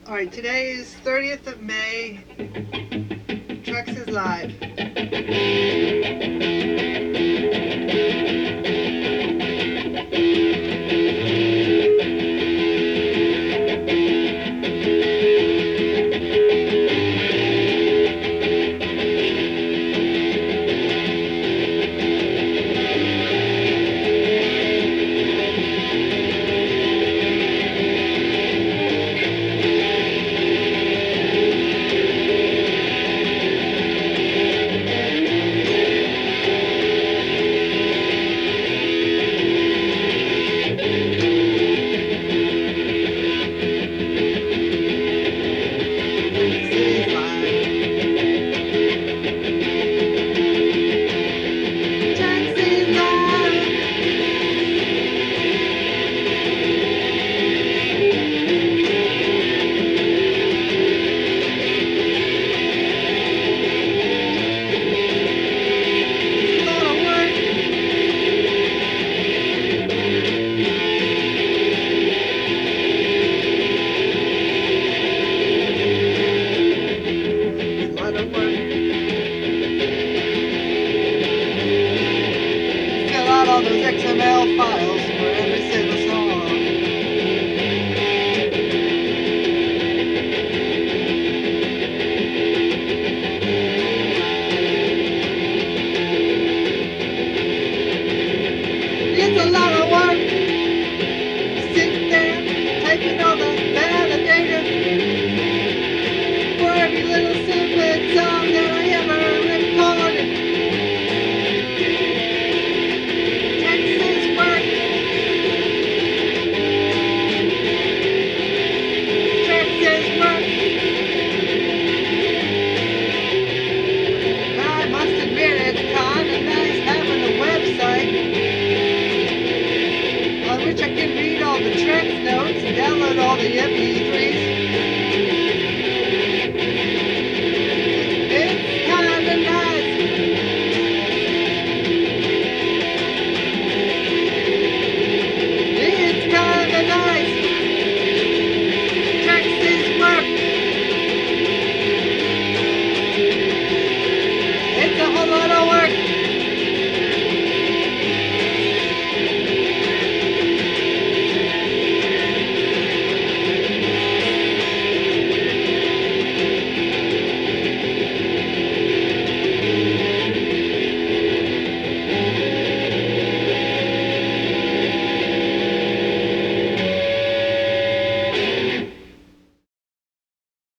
Alright, today is 30th of May. Trex is live. All those XML files for every single song. It's a lot of work. Sitting there, typing all the metadata for every little snippet song that I ever recorded. I can read all the Trex notes and download all the MP3